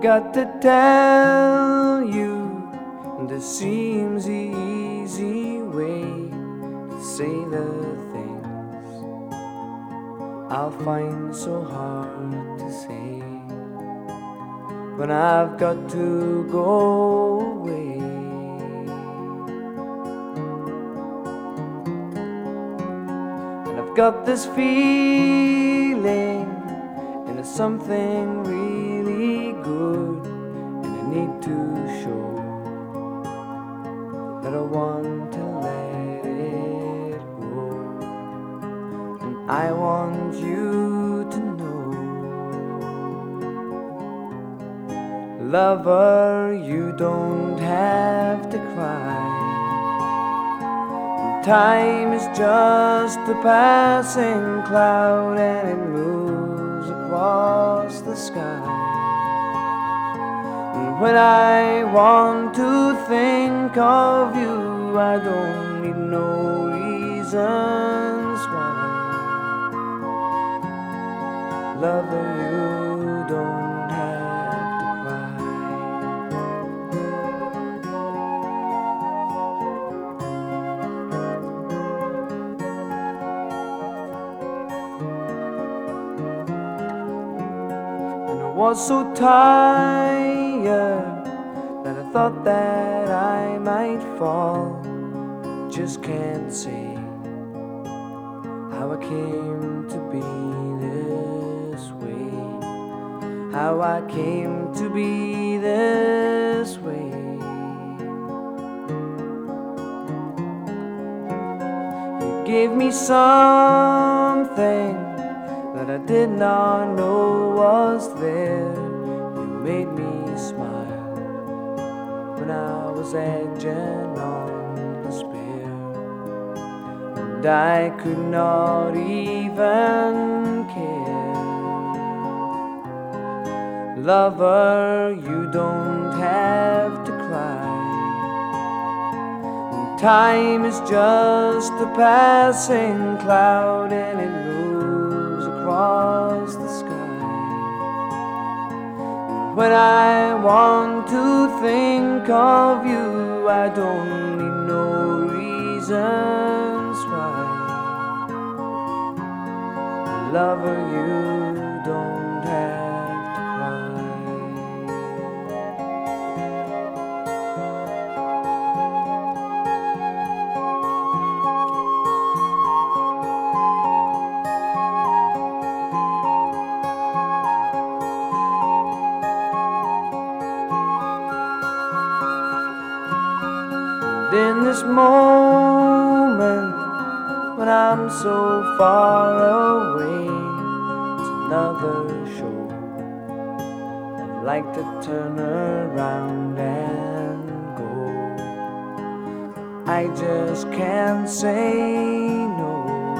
got to tell you, and this seems the easy way to say the things I'll find so hard to say when I've got to go away. And I've got this feeling, and it's something really good, and I need to show that I want to let it go. And I want you to know, lover, you don't have to cry. Time is just a passing cloud, and it moves across the sky. And when I want to think of you, I don't need no reasons why. Lover, you don't have to cry. And I was so tired that I thought that I might fall. Just can't say how I came to be this way, how I came to be this way. You gave me something that I did not know was there. You made me smile when I was edging on despair, and I could not even care. Lover, you don't have to cry. And time is just a passing cloud, and it moves across the sky. When I want to think of you, I don't need no reasons why. Lover, you don't have to cry. In this moment, when I'm so far away, it's another show. I'd like to turn around and go. I just can't say no.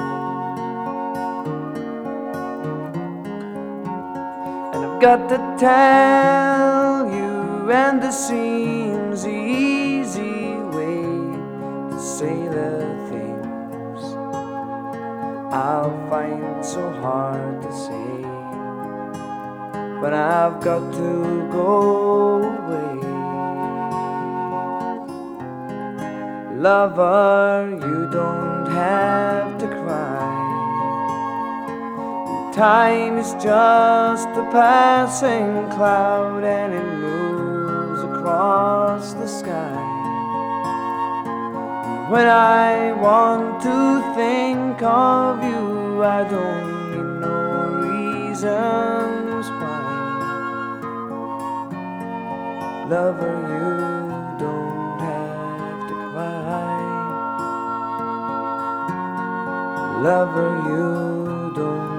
And I've got to tell you, and this seems the easy say the things I'll find so hard to say when I've got to go away. Lover, you don't have to cry. Time is just a passing cloud, and it moves across the sky. When I want to think of you, I don't need no reasons why. Lover, you don't have to cry. Lover, you don't